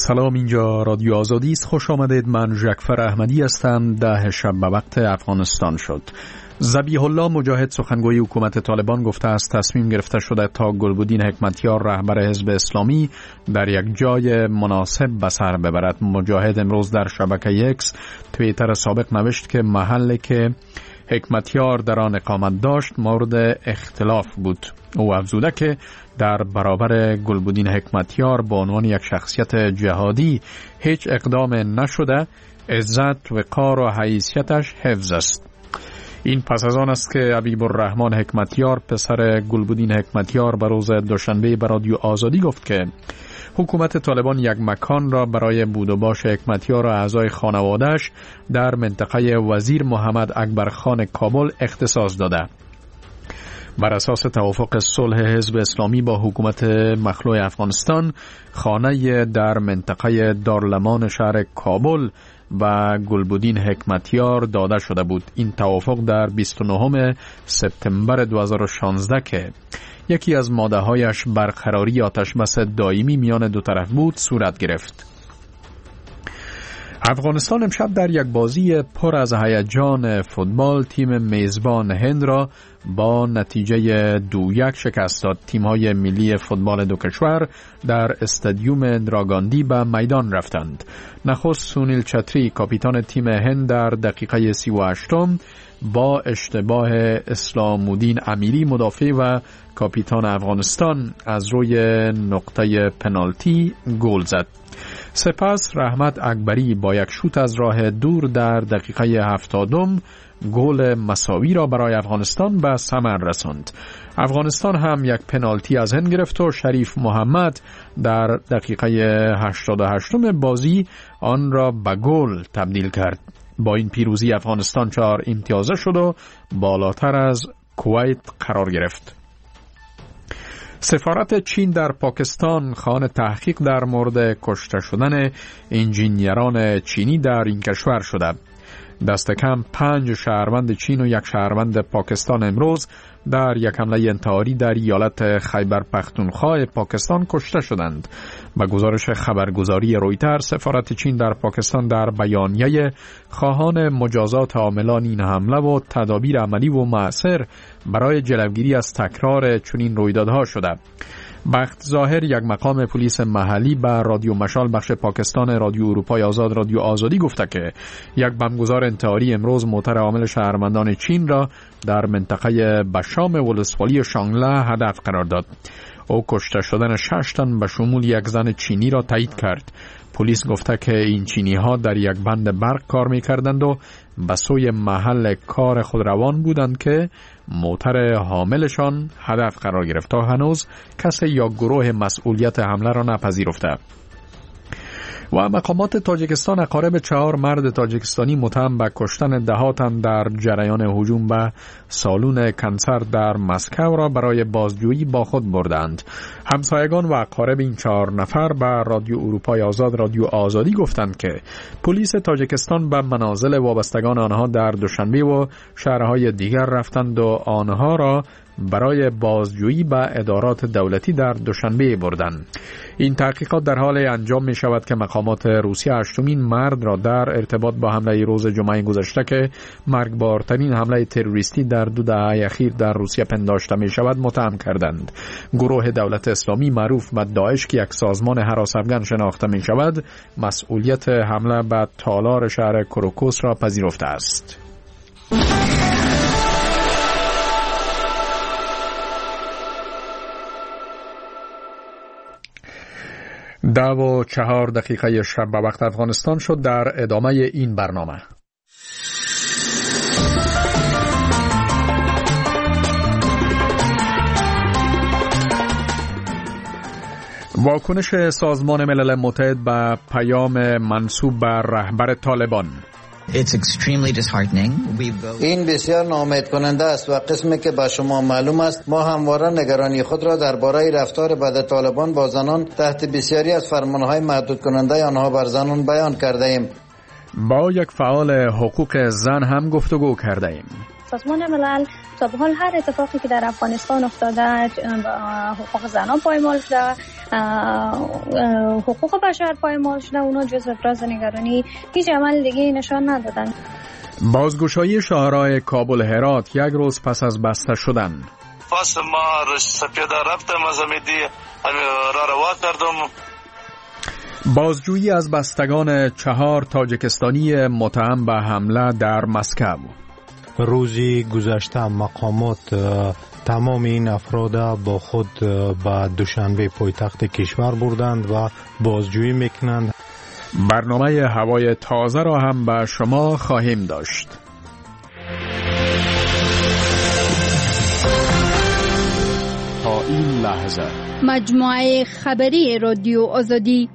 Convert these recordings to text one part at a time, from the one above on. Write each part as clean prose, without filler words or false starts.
سلام، اینجا رادیو آزادی است. خوش آمدید. من جعفر احمدی هستم. 10 شب به وقت افغانستان شد. ذبیح الله مجاهد سخنگوی حکومت طالبان گفته است تصمیم گرفته شده تا گلبدین حکمتیار رهبر حزب اسلامی در یک جای مناسب به سر ببرد. مجاهد امروز در شبکه اکس توییتر سابق نوشت که محلی که حکمتیار در آن اقامت داشت مورد اختلاف بود. او افزوده که در برابر گلبدین حکمتیار به عنوان یک شخصیت جهادی هیچ اقدام نشده، عزت، وقار و حیثیتش حفظ است. این پس از آن است که حبیب الرحمن حکمتیار پسر گلبدین حکمتیار به روز دوشنبه به رادیو آزادی گفت که حکومت طالبان یک مکان را برای بود و باش حکمتیار و اعضای خانواده‌اش در منطقه وزیر محمد اکبر خان کابل اختصاص داده. بر اساس توافق صلح حزب اسلامی با حکومت مخلوع افغانستان، خانه در منطقه دارالمان شهر کابل و گلبدین حکمتیار داده شده بود. این توافق در 29 سپتامبر 2016 که یکی از ماده‌هایش برقراری آتشبس دائمی میان دو طرف بود صورت گرفت. افغانستان امشب در یک بازی پر از هیجان فوتبال تیم میزبان هند را با نتیجه 2-1 شکست داد. تیم‌های ملی فوتبال دو کشور در استادیوم اندراگاندی به میدان رفتند. نخست سونیل چتری کاپیتان تیم هند در دقیقه 38 با اشتباه اسلام الدین امیری مدافع و کاپیتان افغانستان از روی نقطه پنالتی گل زد. سپس رحمت اکبری با یک شوت از راه دور در دقیقه 70 گل مساوی را برای افغانستان به ثمر رساند. افغانستان هم یک پنالتی از هند گرفت و شریف محمد در دقیقه 88 بازی آن را به گل تبدیل کرد. با این پیروزی افغانستان 4 امتیازه شد و بالاتر از کویت قرار گرفت. سفارت چین در پاکستان خواهان تحقیق در مورد کشته شدن انجینیران چینی در این کشور شده. دست کم 5 شهروند چین و 1 شهروند پاکستان امروز در یک حمله انتحاری در ایالت خیبر پختونخوا پاکستان کشته شدند. به گزارش خبرگزاری رویتر، سفارت چین در پاکستان در بیانیه خواهان مجازات عاملان این حمله و تدابیر عملی و مؤثر برای جلوگیری از تکرار چنین رویدادها شده. بخت ظاهر، یک مقام پلیس محلی، به رادیو مشال بخش پاکستان رادیو اروپای آزاد رادیو آزادی گفته که یک بمبگذار انتحاری امروز موتر عامل شهروندان چین را در منطقه بشام ولسوالی شانگله هدف قرار داد. او کشته شدن 6 تن به شمول یک زن چینی را تایید کرد. پلیس گفته که این چینی ها در یک بند برق کار می کردند و به سوی محل کار خود روان بودند که موتر حاملشان هدف قرار گرفت. تا هنوز کسی یا گروه مسئولیت حمله را نپذیرفته. و مقامات تاجیکستان اقارب 4 مرد تاجیکستانی متهم به کشتن 10 تن در جریان هجوم به سالن کنسرت در مسکو را برای بازجویی با خود بردند. همسایگان و اقارب این 4 نفر به رادیو اروپای آزاد رادیو آزادی گفتند که پلیس تاجیکستان به منازل وابستگان آنها در دوشنبه و شهرهای دیگر رفتند و آنها را برای بازجویی به ادارات دولتی در دوشنبه بردند. این تحقیقات در حال انجام می شود که مقامات روسیه 8مین مرد را در ارتباط با حمله روز جمعه گذشته که مرگبارترین حمله تروریستی در 2 دهه اخیر در روسیه پنداشته می شود متهم کردند. گروه دولت اسلامی معروف به داعش که یک سازمان هراس افغان شناخته می شود، مسئولیت حمله به تالار شهر کروکوس را پذیرفته است. 10:04 شب به وقت افغانستان شد. در ادامه این برنامه واکنش سازمان ملل متحد به پیام منسوب به رهبر طالبان. این بسیار ناامید کننده است و قسمی که به شما معلوم است ما همواره نگرانی خود را درباره رفتار بد طالبان با زنان تحت بسیاری از فرمانهای محدود کننده آنها بر زنان بیان کرده ایم. با یک فعال حقوق زن هم گفتگو کرده ایم. سازمان ملل تا به حال هر اتفاقی که در افغانستان افتاده، حقوق زنان پایمال شده، حقوق بشر پایمال شده، اونا جز ابراز نگرانی هیچ عمل دیگه نشان ندادن. بازگشایی شاهراه کابل هرات یک روز پس از بسته شدن. پس ما سپیده رفتم از امیدی را روا کردم. بازجویی از بستگان 4 تاجیکستانی متهم به حمله در مسکو. روزی گذشته مقامات تمام این افراد با خود به دوشنبه پایتخت کشور بردند و بازجویی میکنند. برنامه هوای تازه را هم به شما خواهیم داشت. تا این لحظه مجموعه خبری رادیو آزادی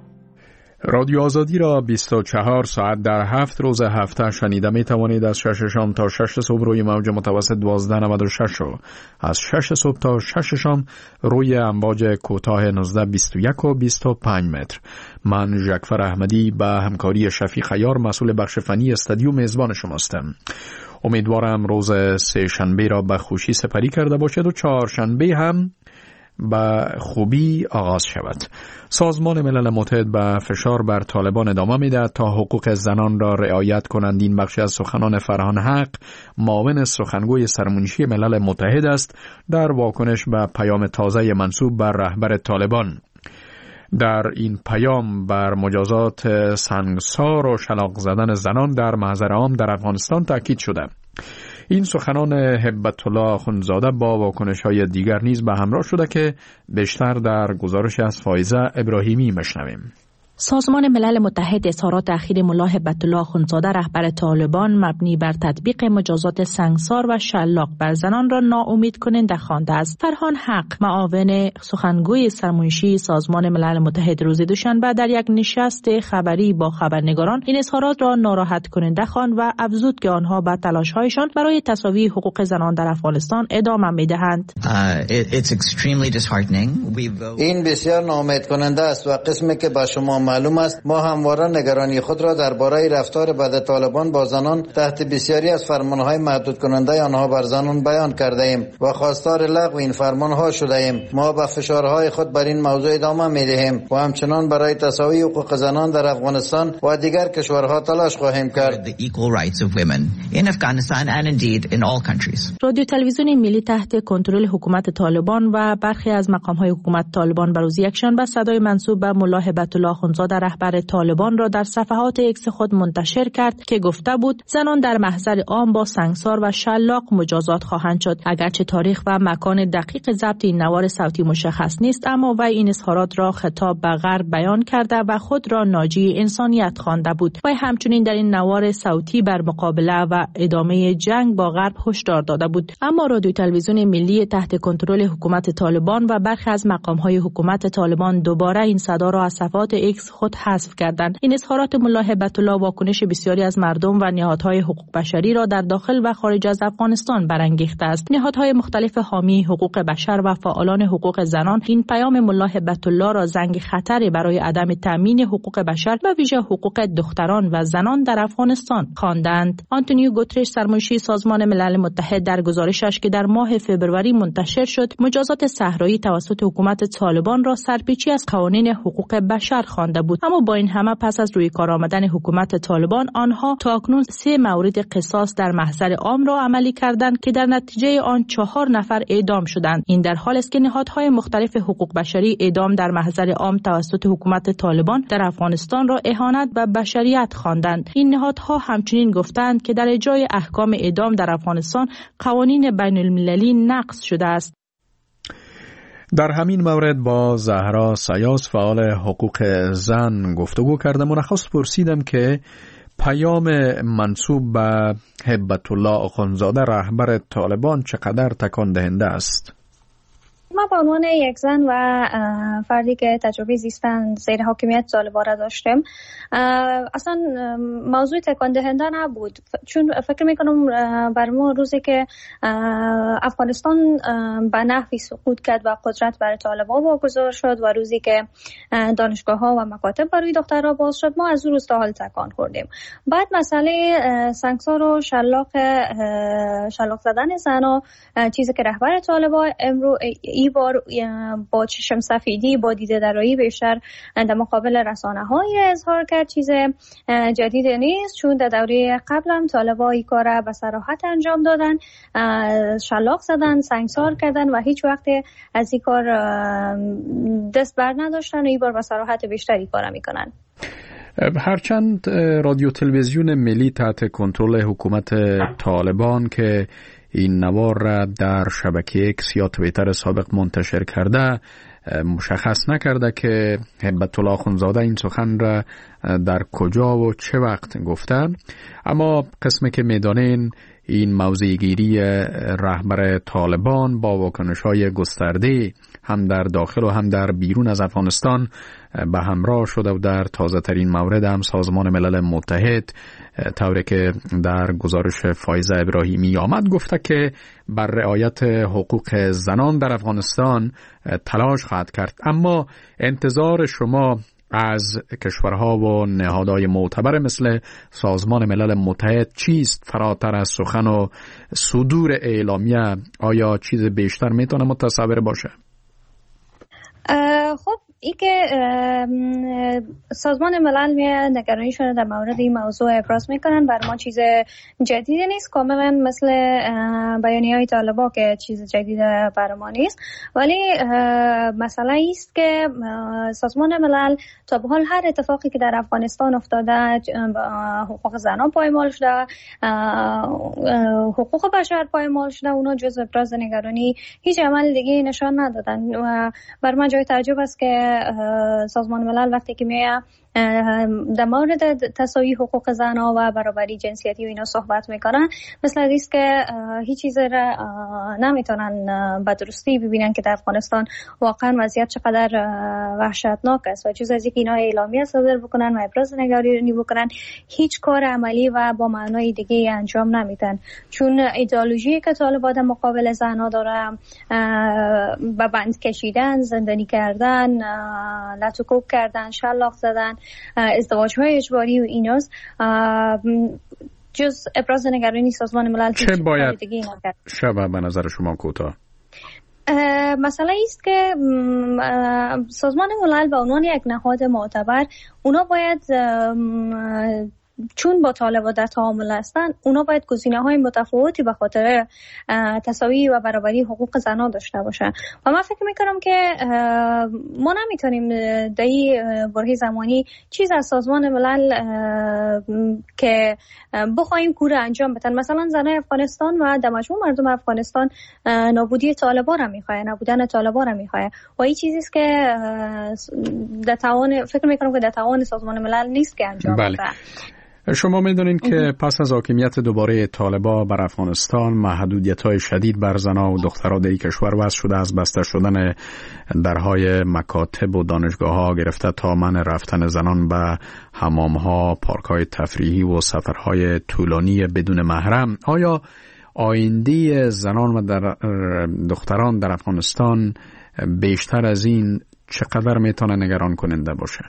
را 24 ساعت در 7 روز هفته شنیده می توانید از 6 شام تا 6 صبح روی موج متوسط 1296 و از 6 صبح تا 6 شام روی امواج کوتاه 1921 و 25 متر. من ژکفر احمدی به همکاری شفیق عیار مسئول بخش فنی استودیو میزبان شماستم. امیدوارم روز سه شنبه را به خوشی سپری کرده باشد و چهارشنبه هم به خوبی آغاز شود. سازمان ملل متحد به فشار بر طالبان ادامه می‌دهد تا حقوق زنان را رعایت کنند. این بخشی از سخنان فرهان حق، معاون سخنگوی سرمنشی ملل متحد است در واکنش به پیام تازه منسوب بر رهبر طالبان. در این پیام بر مجازات سنگسار و شلاق زدن زنان در محضر عام در افغانستان تاکید شده. این سخنان هبت الله اخندزاده با واکنش‌های دیگر نیز به همراه شده که بیشتر در گزارش از فایزه ابراهیمی میشنویم. سازمان ملل متحد اظهارات اخیر ملا هبت الله اخندزاده رهبر طالبان مبنی بر تطبیق مجازات سنگسار و شلاق بر زنان را ناامید کننده خوانده است. فرهان حق، معاون سخنگوی سرمنشی سازمان ملل متحد روز دوشنبه در یک نشست خبری با خبرنگاران این اظهارات را ناراحت کننده خواند و افزود که آنها به تلاش‌هایشان برای تساوی حقوق زنان در افغانستان ادامه می‌دهند. این بسیار ناامید کننده است و قسمی که به شما معلوم است ما همواره نگرانی خود را درباره رفتار بد طالبان با زنان تحت بسیاری از فرمانهای محدود کننده آنها بر زنان بیان کرده ایم و خواستار لغو این فرمانها شده ایم. ما به فشارهای خود بر این موضوع ادامه می دهیم و همچنان برای تساوی حقوق زنان در افغانستان و دیگر کشورها تلاش خواهیم کرد. رادیو تلویزیون ملی تحت کنترل حکومت طالبان و برخی از مقام‌های حکومت طالبان بر روز یکشنبه صدای منسوب به ملا هبت الله اخندزاده رهبر طالبان را در صفحات ایکس خود منتشر کرد که گفته بود زنان در محضر عام با سنگسار و شلاق مجازات خواهند شد. اگرچه تاریخ و مکان دقیق ضبط این نوار صوتی مشخص نیست، اما وی این اظهارات را خطاب به غرب بیان کرده و خود را ناجی انسانیت خوانده بود. وی همچنین در این نوار صوتی بر مقابله و ادامه جنگ با غرب هشدار داده بود. اما رادیو تلویزیون ملی تحت کنترل حکومت طالبان و برخی از مقام‌های حکومت طالبان دوباره این صدا را از صفحات ایکس خود حذف کردند. این اظهارات ملا هبت الله واکنش بسیاری از مردم و نهادهای حقوق بشری را در داخل و خارج از افغانستان برانگیخته است. نهادهای مختلف حامی حقوق بشر و فعالان حقوق زنان این پیام ملا هبت الله را زنگ خطری برای عدم تامین حقوق بشر و ویژه حقوق دختران و زنان در افغانستان خواندند. آنتونیو گوترش سرمنشی سازمان ملل متحد در گزارشش که در ماه فوریه منتشر شد مجازات صحرایی توسط حکومت طالبان را سرپیچی از قوانین حقوق بشر خوانده بود. اما با این همه پس از روی کار آمدن حکومت طالبان آنها تاکنون 3 مورد قصاص در محضر عام را عملی کردند که در نتیجه آن 4 نفر اعدام شدند. این در حالی است که نهادهای مختلف حقوق بشری اعدام در محضر عام توسط حکومت طالبان در افغانستان را اهانت به بشریت خواندند. این نهادها همچنین گفتند که در اجرای احکام اعدام در افغانستان قوانین بین المللی نقض شده است. در همین مورد با زهرا سیاس فعال حقوق زن گفتگو کردم و نخست پرسیدم که پیام منسوب به هبت الله اخندزاده رهبر طالبان چقدر تکان دهنده است. ما به عنوان یک زن و فردی که تجربه زیستن زیر حاکمیت طالبان را داشتیم، اصلا موضوع تکان دهنده نبود، چون فکر میکنم بر ما روزی که افغانستان به نحوی سقوط کرد و قدرت بر طالبان واگذار شد و روزی که دانشگاه ها و مکاتب برای دخترها باز شد، ما از اون روز تا حال تکان خوردیم. بعد مسئله سنگسار و شلاق زدن زنا، چیزی که رهبر طالبان امروز ای بار با چشم سفیدی، با دیده درایی بیشتر در مقابل رسانه‌های اظهار کرد، چیز جدید نیست، چون در دوره قبل هم طالبان این کار به صراحت انجام دادن، شلاق زدن، سنگسار کردن و هیچ وقت از این کار دست بر نداشتن و این بار به صراحت بیشتری کار میکنن. هرچند رادیو تلویزیون ملی تحت کنترل حکومت طالبان که این نوار را در شبکه اکس یا توییتر سابق منتشر کرده مشخص نکرده که هیبت الله اخوندزاده این سخن را در کجا و چه وقت گفتن، اما قسمی که میدانین این موضع‌گیری رهبر طالبان با واکنش‌های گسترده هم در داخل و هم در بیرون از افغانستان به همراه شده و در تازه ترین مورد هم سازمان ملل متحد طوری که در گزارش فایزه ابراهیمی آمد گفته که بر رعایت حقوق زنان در افغانستان تلاش خواهد کرد. اما انتظار شما از کشورها و نهادهای معتبر مثل سازمان ملل متحد چیست فراتر از سخن و صدور اعلامیه؟ آیا چیز بیشتر میتونه متصور باشه؟ خب ای که سازمان ملل نگرانیشون در مورد این موضوع ابراز میکنن، بر ما چیز جدیدی نیست، کاملا مثل بیانیه‌های طالبان که چیز جدید بر ما نیست، ولی مسئله ایست که سازمان ملل تا به حال هر اتفاقی که در افغانستان افتاده، حقوق زنان پایمال شده، حقوق بشر پایمال شده، اونا جز ابراز نگرانی هیچ عمل دیگه نشان ندادن و بر من جای تعجب است که سازمان ملل وقتی که میاد در مورد تساوی حقوق زنها و برابری جنسیتی و اینا صحبت میکنن، مثل است که هیچ چیز را نمیتونن به درستی ببینن که در افغانستان واقعا وضعیت چقدر وحشتناک است و جز از اینکه اینا اعلامیه صادر بکنن و ابراز نگرانی بکنن، هیچ کار عملی و با معنای دیگه انجام نمیدن، چون ایدئولوژی که طالبان در مقابل زنها داره، به بند کشیدن، زندانی کردن، لطوکوب کردن، شلاق زدن، ازدواج‌های اجباری و ایناست. جز ابراز نگرانی سازمان ملل چه باید شبه به نظر شما کوتاه؟ مسئله است که سازمان ملل به عنوان یک نهاد معتبر، اونا باید چون با طالبان در تعامل هستند، اونا باید گزینه‌های متفاوتی به خاطر تساوی و برابری حقوق زنان داشته باشن و من فکر می‌کنم که ما نمیتونیم در این برهه زمانی چیز از سازمان ملل که بخوایم کور انجام بدن. مثلا زنای افغانستان و در مجموع مردم افغانستان نابودی طالبان را می‌خواه، نابودن طالبان را می‌خواه و این چیزی است که در توان، فکر می‌کنم که در توان سازمان ملل نیست که انجام بده. شما می‌دونید که پس از حاکمیت دوباره طالبان بر افغانستان، محدودیت‌های شدید بر زنان و دختران در کشور وضع شده، از بسته شدن درهای مکاتب و دانشگاه‌ها گرفته تا منع رفتن زنان به حمام‌ها، پارک‌های تفریحی و سفرهای طولانی بدون محرم. آیا آینده زنان و دختران در افغانستان بیشتر از این چقدر میتونه نگران کننده باشه؟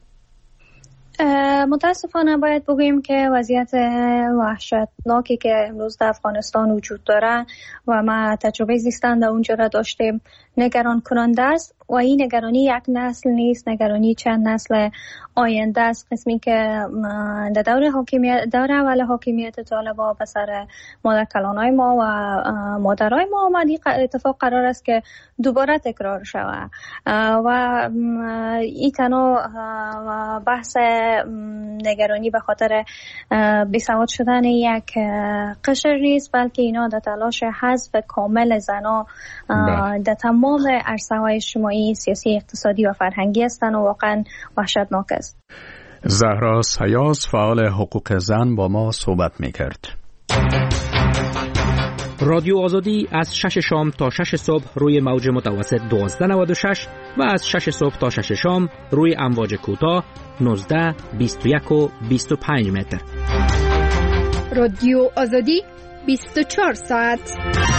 متاسفانه باید بگوییم که وضعیت وحشتناکی که امروز در افغانستان وجود داره و ما تجربه زیستن در اونجا را داشتیم نگران کننده است و این نگرانی یک نسل نیست، نگرانی چند نسل آینده است. قسمی که در دور اول حاکمیت طالبان به سر مادر کلانای ما و مادرای ما آمدی اتفاق قرار است که دوباره تکرار شود و این تنها بحث نگرانی به خاطر بیسواد شدن یک قشر نیست، بلکه اینا در تلاش حذف کامل زنا در تمام عرصه‌های اجتماعی، سیاسی، اقتصادی و فرهنگی هستند و واقعا وحشتناک است. زهرا سیاس، فعال حقوق زن، با ما صحبت می‌کرد. رادیو آزادی از 6 شام تا 6 صبح روی موج متوسط 1296 و از 6 صبح تا 6 شام روی امواج کوتاه 19، 21 و 25 متر. رادیو آزادی 24 ساعت.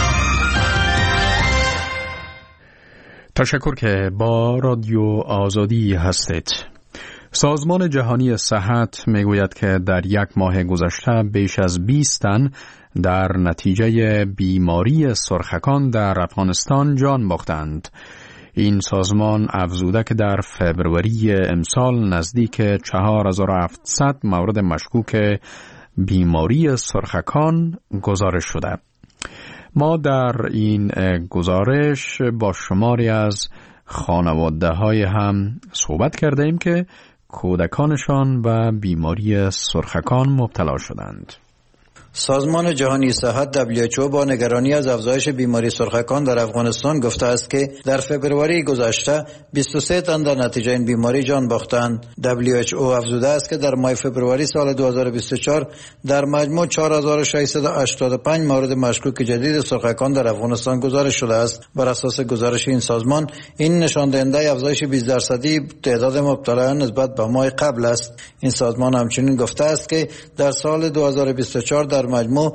تشکر که با رادیو آزادی هستید. سازمان جهانی صحت میگوید که در یک ماه گذشته بیش از 20 تن در نتیجه بیماری سرخکان در افغانستان جان باختند. این سازمان افزوده که در فبروری امسال نزدیک 4700 مورد مشکوک بیماری سرخکان گزارش شده. ما در این گزارش با شماری از خانواده‌های هم صحبت کرده ایم که کودکانشان به بیماری سرخکان مبتلا شدند. سازمان جهانی صحت WHO با نگرانی از افزایش بیماری سرخکان در افغانستان گفته است که در فبروری گذشته 23 تن در نتیجه این بیماری جان باختند. WHO افزوده است که در ماه فبروری سال 2024 در مجموع 4685 مورد مشکوک جدید سرخکان در افغانستان گزارش شده است. بر اساس گزارش این سازمان، این نشان دهنده افزایش 20% تعداد مبتلایان نسبت به ماه قبل است. این سازمان همچنین گفته است که در سال 2024 در مجموع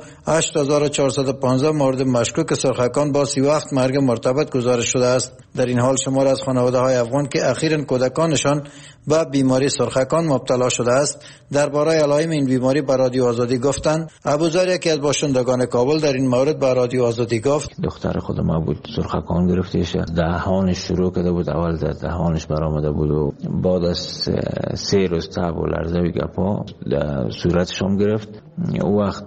8415 مورد مشکوک سرخکان با 37 مرگ مرتبط گزارش شده است. در این حال شمار از خانواده‌های افغان که اخیراً کودکانشان به بیماری سرخکان مبتلا شده است درباره علائم این بیماری به رادیو آزادی گفتند. ابوذر، یکی از باشندگان کابل، در این مورد به رادیو آزادی گفت: دختر خود ما بود سرخکان گرفتهش، دهانش شروع کرده بود، اول در دهانش برآمده بود و بعد از 3 روز تب و لرزه و گپا صورتش هم گرفت. او وقت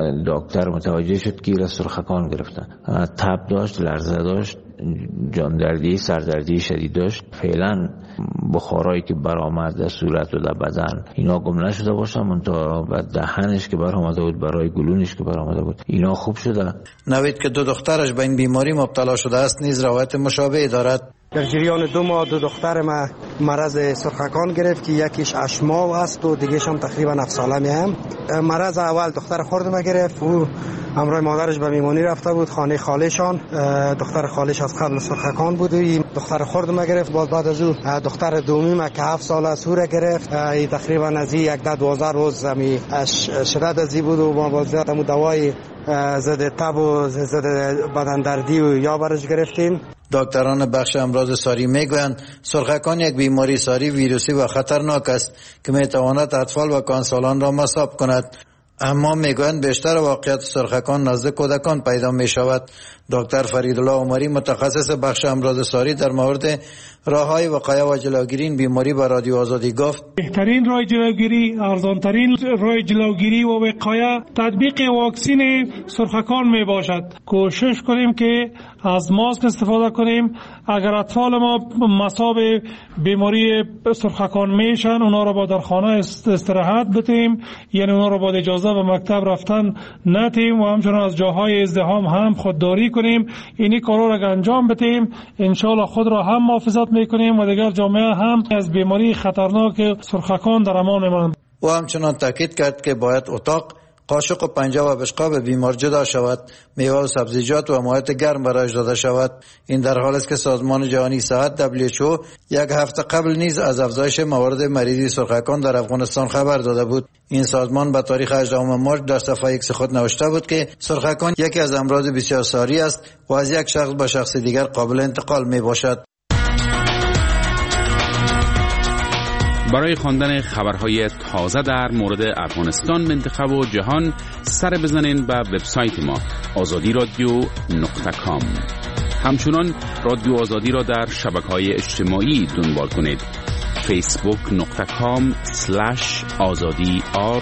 دکتر متوجه شد که سرخکان گرفته. تب داشت، لرزه داشت، جاندردی، سردردی شدید داشت. فعلا بخارایی که برآمد در صورت و در بدن اینا گم نشده باشه، منتها بعد دهنش که برآمده بود، برای گلونش که برآمده بود، اینا خوب شده. نوید که 2 دخترش به این بیماری مبتلا شده است نیز روایت مشابهی دارد. در جریان 2 ماه 2 دختر ما مرض سرخکان گرفت که یکیش 8 ماه است و دیگه‌ش هم تقریبا 7 ساله میام. مرض اول دختر خردم گرفت، او همراه مادرش به میمونی رفته بود خانه خالشان. دختر خالش از قبل سرخکان بود و این دختر خردم گرفت. بعد از او دختر دومی که 7 ساله است او را گرفت. تقریبا از 11-12 روز می شدت ازی بود و ما باز دوای ضد تب و ضد بدن دردی و یا برش گرفتیم. دکتران بخش امراض ساری میگویند سرخکان یک بیماری ساری ویروسی و خطرناک است که میتواند اطفال و کانسالان را مصاب کند. اما میگویند بیشتر واقعیت سرخکان نزد کودکان پیدا می شود. دکتر فریدالله عمری، متخصص بخش امراض ساری، در مورد راه‌های وقایه و جلوگیری این بیماری به رادیو آزادی گفت: بهترین راه جلوگیری، ارزانترین راه جلوگیری و وقایه تطبیق واکسن سرخکان می باشد. کوشش کنیم که از ماسک استفاده کنیم. اگر اطفال ما مصاب بیماری سرخکان میشن، اونا رو با در خانه استراحت بدیم، یعنی اونا رو با اجازه به مکتب رفتن ندیم و همچنان از جاهای ازدحام هم خودداری کنیم. اینی کارا را انجام بدیم، انشالله خود را هم محافظت میکنیم و دیگر جامعه هم از بیماری خطرناک سرخکان در امان میماند. و همچنان تاکید کرد که باید اتاق، قاشق و پنجه و بشقاب بیمار جدا شود، میوه و سبزیجات و مایعات گرم برایش داده شود. این در حالی است که سازمان جهانی صحت WHO 1 هفته قبل نیز از افزایش موارد مریضی سرخکان در افغانستان خبر داده بود. این سازمان به تاریخ 18 مارس در صفحه ایکس خود نوشته بود که سرخکان یکی از امراض بسیار ساری است و از یک شخص به شخص دیگر قابل انتقال می باشد. برای خواندن خبرهای تازه در مورد افغانستان، منطقه و جهان سر بزنین به وبسایت ما azadiradyo.com. همچنان رادیو آزادی را در شبکه‌های اجتماعی دنبال کنید. facebook.com/azadi_r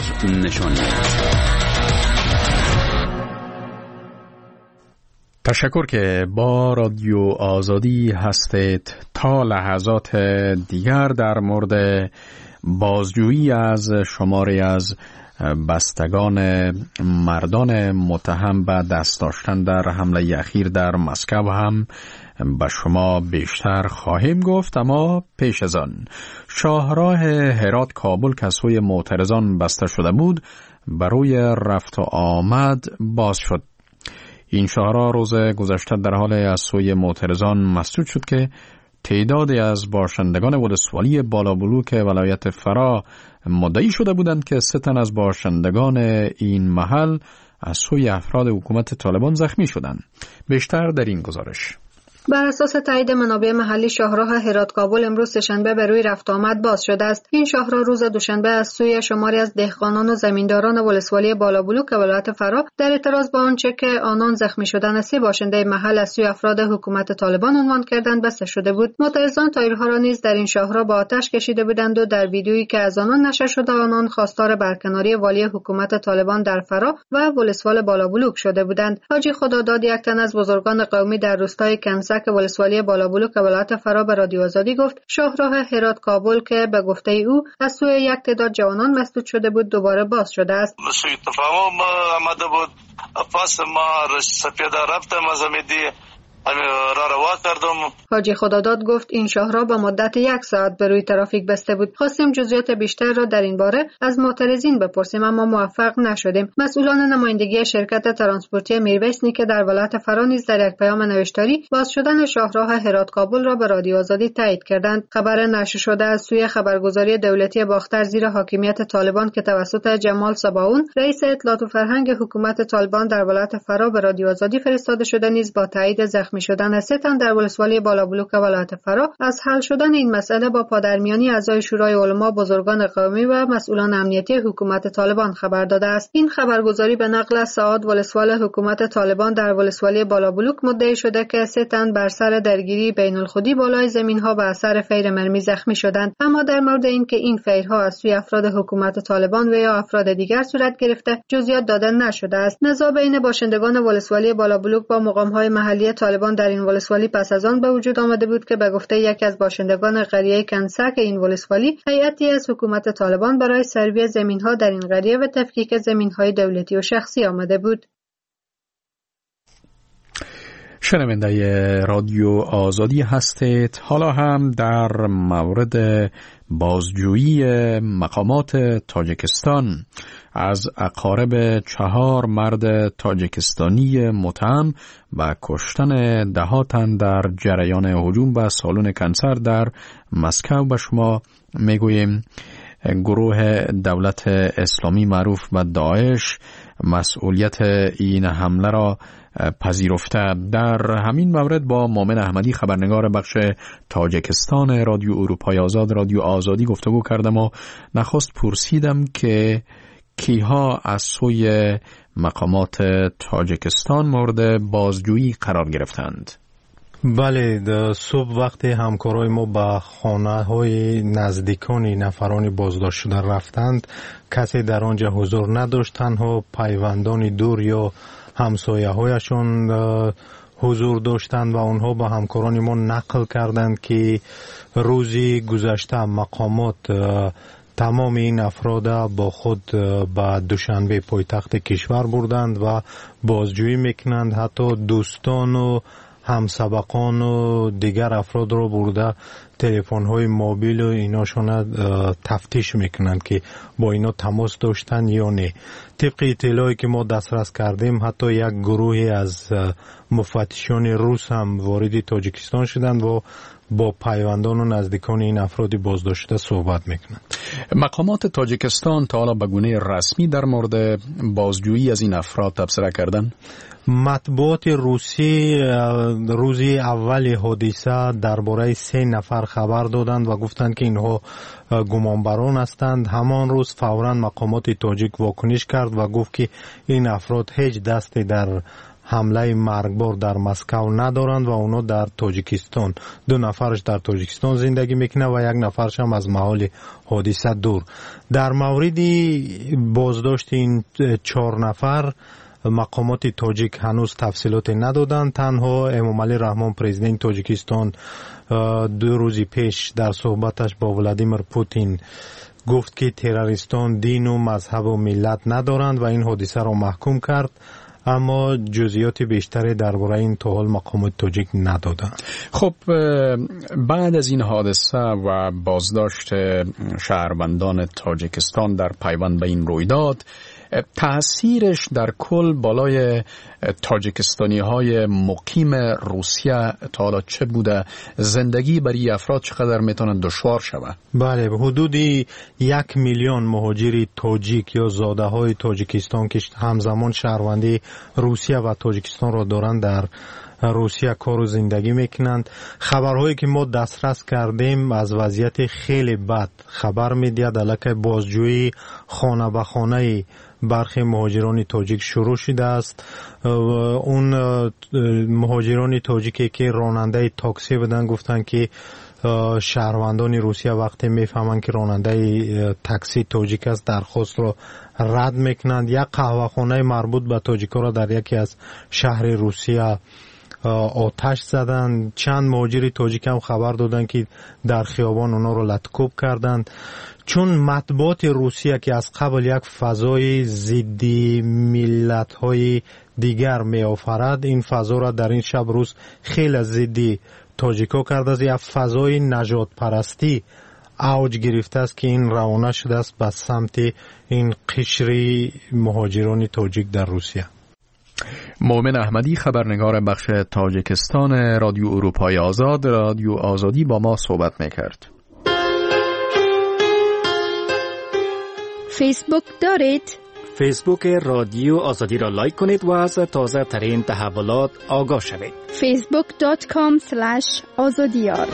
تشکر که با رادیو آزادی هستید. تا لحظات دیگر در مورد بازجویی از شماری از بستگان مردان متهم به دست داشتن در حمله اخیر در مسکو هم به شما بیشتر خواهیم گفت. اما پیش از آن، شاهراه هرات کابل که سوی معترضان بسته شده بود برای رفت و آمد باز شد. این شاهراه روز گذشته در حال از سوی معترضان مسدود شد که تعدادی از باشندگان ولسوالی بالابلوک ولایت فرا مدعی شده بودند که 3 تن از باشندگان این محل از سوی افراد حکومت طالبان زخمی شدند. بیشتر در این گزارش. بر اساس تایید منابع محلی شاهراه هرات کابل امروز سه‌شنبه به روی رفت آمد باز شده است. این شاهراه روز دوشنبه از سوی شماری از دهقانان و زمینداران ولسوالی بالابلوک ولایت فرا در اعتراض با آنچه که آنان زخمی شدن 3 باشنده محل از سوی افراد حکومت طالبان عنوان کردند بسته شده بود. معترضان تایرها را نیز در این شاهراه با آتش کشیده بودند و در ویدیویی که از آنان نشر شده آنان خواستار برکناری والی حکومت طالبان در فرا و ولسوال بالابلوک شده بودند. حاجی خداداد، یک تن از بزرگان قومی در روستای کنسک که ولسوالی بالابلوک ولایت فرا به رادیو آزادی گفت شاهراه هرات کابل که به گفته او از سوی یک تعداد جوانان مسدود شده بود دوباره باز شده است. سوی تفاهم آمده بود، پس ما سپیده رفتم از امیدی را روا کردم. حاجی خداداد گفت این شاهراه با مدت 1 ساعت به روی ترافیک بسته بود. خواستیم جزئیات بیشتر را در این باره از معترضین بپرسیم اما موفق نشدیم. مسئولان نمایندگی شرکت ترانسپورتی میرویسنی که در ولایت فرا نیز در یک پیام نوشتاری باز شدن شاهراه هرات کابل را به رادیو آزادی تایید کردند. خبر نشر شده از سوی خبرگزاری دولتی باختر زیر حاکمیت طالبان که توسط جمال صباون رئیس اطلاعات و فرهنگ حکومت طالبان در ولایت فرا به رادیو آزادی فرستاده شده نیز با تایید زخمی شدن 3 تن در ولسوالی بالابلوک ولایت فرا از حل شدن این مسئله با پادرمیانی اعضای شورای علما، بزرگان قومی و مسئولان امنیتی حکومت طالبان خبر داده است. این خبرگزاری به نقل از سعاد ولسوال حکومت طالبان در ولسوالی بالابلوک مدعی شده که 3 تن بر سر درگیری بین الخودی بالای زمین‌ها به اثر فیر مرمی زخمی شدند. اما در مورد اینکه این فیرها از سوی افراد حکومت طالبان و یا افراد دیگر صورت گرفته جزئیات داده نشده است. نزاع بین باشندگان ولسوالی بالابلوک با مقام‌های محلی طالبان در این ولسوالی پس از آن به وجود آمده بود که به گفته یکی از باشندگان قریه کنسک این ولسوالی هیئتی از حکومت طالبان برای سروی زمین‌ها در این قریه و تفکیک زمین‌های دولتی و شخصی آمده بود. شنونده رادیو آزادی هستید. حالا هم در مورد بازجویی مقامات تاجیکستان از اقارب 4 مرد تاجیکستانی متهم و کشتن 10 تن در جریان هجوم به سالن کنسر در مسکو به شما میگوییم. گروه دولت اسلامی معروف به داعش مسئولیت این حمله را پذیرفته. در همین مورد با مومن احمدی خبرنگار بخش تاجیکستان رادیو اروپای آزاد رادیو آزادی گفتگو کردم و نخست پرسیدم که کیها از سوی مقامات تاجیکستان مورد بازجویی قرار گرفتند. بله، صبح وقتی همکارای ما به خانه های نزدیکان نفران بازداشت شده رفتند کسی در آنجا حضور نداشت، تنها پیوندان دور یا همسایه هایشون حضور داشتند و آنها با همکاران ما نقل کردند که روزی گذشته مقامات تمام این افراد با خود به دوشنبه پایتخت کشور بردند و بازجویی میکنند. حتی دوستان و همسبقان و دیگر افراد رو برده تلفن های موبیل و ایناشون تفتیش میکنند که با اینا تماس داشتن یا نه. طبق اطلاعی که ما دسترس کردیم حتی یک گروهی از مفتشان روس هم وارد تاجیکستان شدند و با پیوندان و نزدیکان این افرادی بازداشته صحبت میکنند. مقامات تاجیکستان تا حالا به گونه رسمی در مورد بازجویی از این افراد تبصره کردند؟ مطبوعات روسی روزی اول حادثه درباره 3 نفر خبر دادند و گفتند که اینها گمانبران هستند. همان روز فوراً مقامات تاجیک واکنش کرد و گفت که این افراد هیچ دستی در حمله مرگبار در مسکو ندارند و اونا در تاجیکستان 2 نفرش در تاجیکستان زندگی میکنه و 1 نفرش هم از محل حادثه دور. در مورد بازداشت این 4 نفر مقامات تاجیک هنوز تفصیلات ندادند. تنها امامعلی رحمان پرزیدنت تاجیکستان 2 روز پیش در صحبتش با ولادیمیر پوتین گفت که تروریستان دین و مذهب و ملت ندارند و این حادثه را محکوم کرد، اما جزئیات بیشتری درباره این تا حال مقامات تاجیک ندادند. خب بعد از این حادثه و بازداشت شهروندان تاجیکستان در پیوند به این رویداد تأثیرش در کل بالای تاجیکستانی های مقیم روسیه تا حالا چه بوده؟ زندگی برای افراد چقدر میتونن دشوار شود؟ بله، حدودی 1 میلیون مهاجری تاجیک یا زاده های تاجیکستان که همزمان شهروندی روسیه و تاجیکستان را دارند در روسیه کار و زندگی میکنند. خبرهایی که ما دسترس کردیم از وضعیت خیلی بد خبر میدهد. علاقه بازجویی خانه به خانه برخی مهاجران تاجیک شروع شده است. اون مهاجران تاجیکی که راننده تاکسی بودن گفتن که شهروندان روسیه وقتی میفهمند که راننده تاکسی تاجیک است درخواست را رد میکنند. یک قهوه‌خانه مربوط به تاجیکا را در یکی از شهر روسیه آتش زدند. چند مهاجر تاجیک هم خبر دادن که در خیابان اونا رو لطکوب کردند. چون مطبوعات روسیه که از قبل یک فضای ضد ملت‌های دیگر می آفرد، این فضا را در این شب روز خیلی ضد تاجیکا کرده است. یک فضای نجات پرستی اوج گرفته است که این روانه شده است به سمت این قشر مهاجران تاجیک در روسیه. مومن احمدی، خبرنگار بخش تاجیکستان رادیو اروپای آزاد، رادیو آزادی با ما صحبت میکرد. فیسبوک دارید؟ فیسبوک رادیو آزادی را لایک کنید و از تازه ترین تحولات آگاه شوید. facebook.com/azadiyar.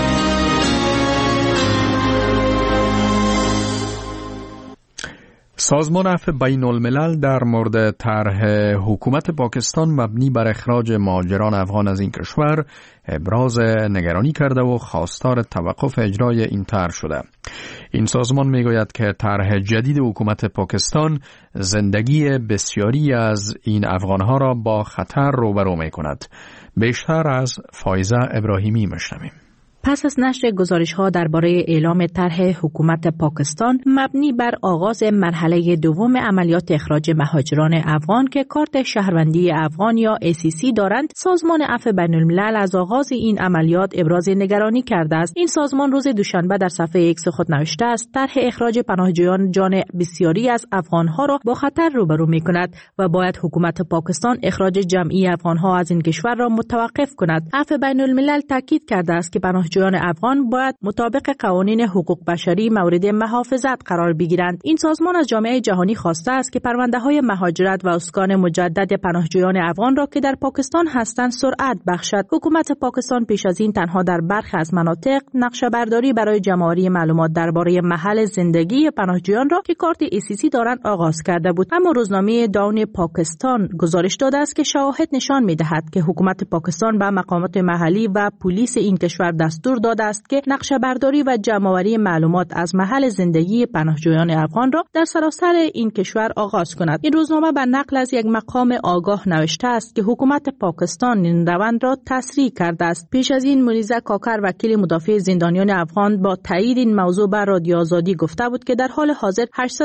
سازمان عفو بین الملل در مورد طرح حکومت پاکستان مبنی بر اخراج مهاجران افغان از این کشور ابراز نگرانی کرده و خواستار توقف اجرای این طرح شده. این سازمان میگوید که طرح جدید حکومت پاکستان زندگی بسیاری از این افغانها را با خطر روبرو میکند. بیشتر از فایزه ابراهیمی میشنویم. پس از نشر گزارش‌ها درباره اعلام طرح حکومت پاکستان مبنی بر آغاز مرحله دوم عملیات اخراج مهاجران افغان که کارت شهروندی افغان یا ACC دارند، سازمان عفو بین الملل از آغاز این عملیات ابراز نگرانی کرده است. این سازمان روز دوشنبه در صفحه ایکس خود نوشته است طرح اخراج پناهجویان جان بسیاری از افغان‌ها را با خطر روبرو می‌کند و باید حکومت پاکستان اخراج جمعی افغان‌ها از این کشور را متوقف کند. عفو بین الملل تاکید کرده است که پناهجویان افغان باید مطابق قوانین حقوق بشری مورد محافظت قرار بگیرند. این سازمان از جامعه جهانی خواسته است که پرونده‌های مهاجرت و اسکان مجدد پناهجویان افغان را که در پاکستان هستند سرعت بخشد. حکومت پاکستان پیش از این تنها در برخی از مناطق نقشه‌برداری برای جمع‌آوری معلومات درباره محل زندگی پناهجویان را که کارت ACC دارند آغاز کرده بود. اما روزنامه داون پاکستان گزارش داده است که شواهد نشان می‌دهد که حکومت پاکستان به مقامات محلی و پلیس این کشور دستور داده است که نقشه برداری و جمع‌آوری معلومات از محل زندگی پناهجویان افغان را در سراسر این کشور آغاز کند. این روزنامه به نقل از یک مقام آگاه نوشته است که حکومت پاکستان این روند را تسریع کرده است. پیش از این منیزه کاکر وکیل مدافع زندانیان افغان با تایید این موضوع بر رادیو آزادی گفته بود که در حال حاضر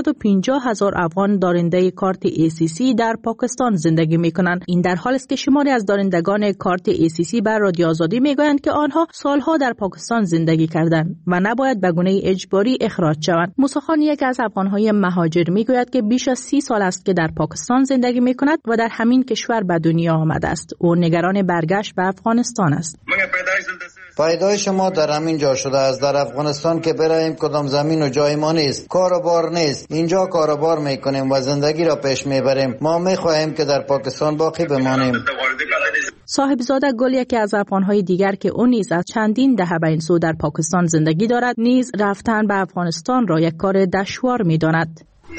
850,000 افغان دارنده کارت ACC در پاکستان زندگی می‌کنند. این در حالی است که شماری از دارندگان کارت ACC بر رادیو آزادی می‌گویند که آنها سالها در پاکستان زندگی کردند و نباید به گونه اجباری اخراج شوند. موسی خان، یک از افغان‌های مهاجر، میگوید که بیش از 30 سال است که در پاکستان زندگی می‌کند و در همین کشور به دنیا آمده است. او نگران برگشت به افغانستان است. فایده شما در همین جا شده است. در افغانستان که برایم کدام زمین و جای ما نیست، کار و بار نیست. اینجا کار و بار میکنیم و زندگی را پیش میبریم. ما میخواهیم که در پاکستان باقی بمانیم. صاحبزاده گل، یکی از افغان‌های دیگر که او نیز از چندین دهه به این سو در پاکستان زندگی دارد، نیز رفتن به افغانستان را یک کار دشوار می‌داند.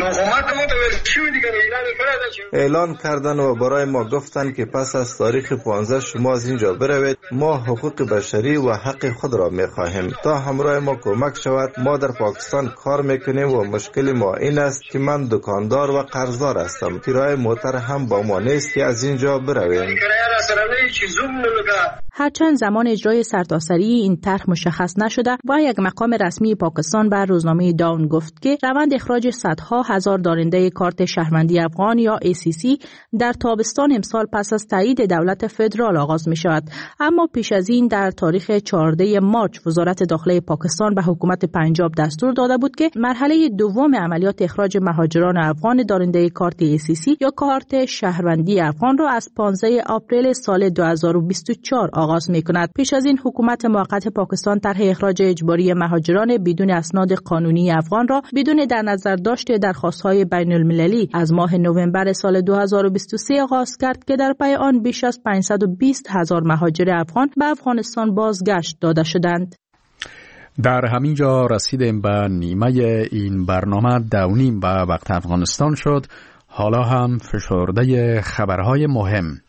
اعلان کردن و برای ما گفتن که پس از تاریخ 15 شما از اینجا بروید. ما حقوق بشری و حق خود را می‌خواهیم تا همراه ما کمک شود. ما در پاکستان کار میکنیم و مشکل ما این است که من دکاندار و قرضدار هستم. کرایه موتر هم با ما نیست که از اینجا برویم. هرچند زمان اجرای سرتاسری این طرح مشخص نشده و یک مقام رسمی پاکستان بر روزنامه داون گفت که روند اخراج صدها هزار دارنده کارت شهروندی افغان یا ACC در تابستان امسال پس از تایید دولت فدرال آغاز می شود. اما پیش از این در تاریخ 14 مارچ وزارت داخله پاکستان به حکومت پنجاب دستور داده بود که مرحله دوم عملیات اخراج مهاجران افغان دارنده کارت ACC یا کارت شهروندی افغان را از 15 آپریل سال 2024 آغاز می کند. پیش از این حکومت موقت پاکستان طرح اخراج اجباری مهاجران بدون اسناد قانونی افغان را بدون در نظر داشت درخواست‌های بین المللی از ماه نوامبر سال 2023 آغاز کرد که در پی آن بیش از 520,000 مهاجر افغان به افغانستان بازگشت داده شدند. در همین جا رسیدیم به نیمه این برنامه 2:30 به وقت افغانستان شد. حالا هم فشرده خبرهای مهم.